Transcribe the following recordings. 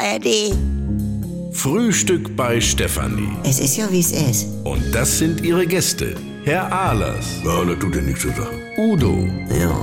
ARD. Frühstück bei Stefanie. Es ist ja, wie es ist. Und das sind ihre Gäste. Herr Ahlers. Ja, das tut ja nichts zur Sache. Udo. Ja,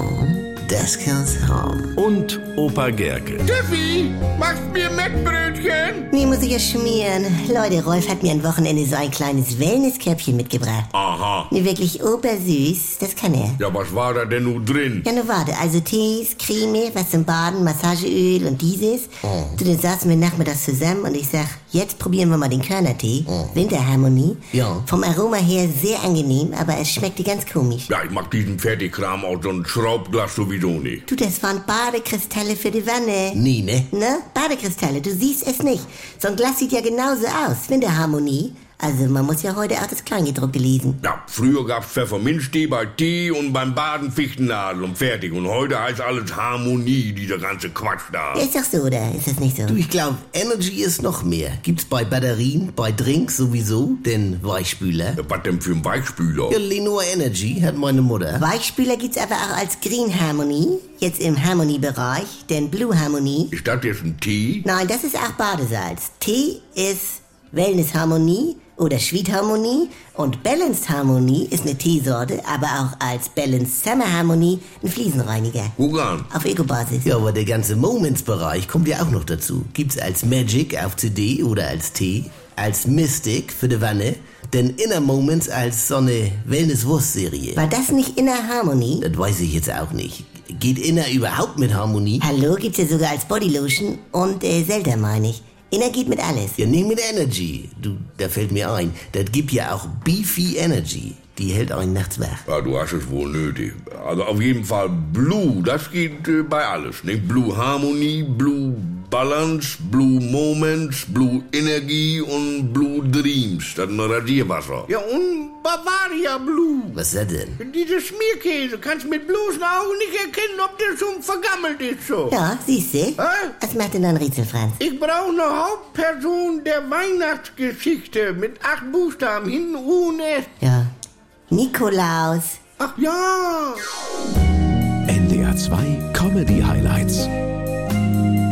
das kann's haben. Und Opa Gerke. Steffi, machst mir Mettbrötchen? Nee, muss ich ja schmieren. Leute, Rolf hat mir am Wochenende so ein kleines Wellnesskörbchen mitgebracht. Aha. Nee, wirklich obersüß. Das kann er. Ja, was war da denn nun drin? Ja, nur warte. Also Tees, Creme, was zum Baden, Massageöl und dieses. Du, dann saßen wir nachmittags zusammen und ich sag, jetzt probieren wir mal den Körnertee. Winterharmonie. Ja. Vom Aroma her sehr angenehm, aber es schmeckte ganz komisch. Ja, ich mag diesen Fertigkram aus so einem Schraubglas sowieso nicht. Du, das waren Badekristalle für die Wanne. Nee, ne? Ne? Badekristalle, du siehst es nicht. So ein Glas sieht ja genauso aus. Winterharmonie. Also man muss ja heute auch das Kleingedruckte lesen. Ja, früher gab's Pfefferminztee bei Tee und beim Baden Fichtennadel und fertig. Und heute heißt alles Harmonie, dieser ganze Quatsch da. Ja, ist doch so, oder? Ist das nicht so? Du, ich glaube, Energy ist noch mehr. Gibt's bei Batterien, bei Drinks sowieso, den Weichspüler. Ja, was denn für ein Weichspüler? Ja, Lenore Energy hat meine Mutter. Weichspüler gibt's aber auch als Green Harmonie. Jetzt im Harmonie-Bereich. Denn Blue Harmonie. Ist das jetzt ein Tee? Nein, das ist auch Badesalz. Tee ist Wellness-Harmonie oder Sweet Harmonie und Balanced Harmonie ist eine Teesorte, aber auch als Balanced Summer Harmonie ein Fliesenreiniger. Woran? Auf Eco-Basis. Ja, aber der ganze Moments-Bereich kommt ja auch noch dazu. Gibt's als Magic auf CD oder als Tee, als Mystic für die Wanne, denn Inner Moments als so eine Wellness-Wurst-Serie. War das nicht Inner Harmonie? Das weiß ich jetzt auch nicht. Geht Inner überhaupt mit Harmonie? Hallo, gibt's ja sogar als Bodylotion und Selter meine ich. Inner geht mit alles. Ja, nee, mit Energy. Du, da fällt mir ein, das gibt ja auch Beefy Energy. Die hält einen nachts wach. Ja, du hast es wohl nötig. Also auf jeden Fall Blue, das geht bei alles. Nicht? Blue Harmonie, Blue Balance, Blue Moments, Blue Energie und Blue Dreams. Das ist ein Radierwasser. Ja, und Bavaria Blue. Was ist das denn? Diese Schmierkäse kannst mit bloßen Augen nicht erkennen, ob der schon vergammelt ist so. Ja, siehste. Hä? Was macht denn dein Rätsel, Franz? Ich brauche eine Hauptperson der Weihnachtsgeschichte mit 8 Buchstaben, hinten U und S. Ja. Nikolaus. Ach ja. NDR 2 Comedy Highlights.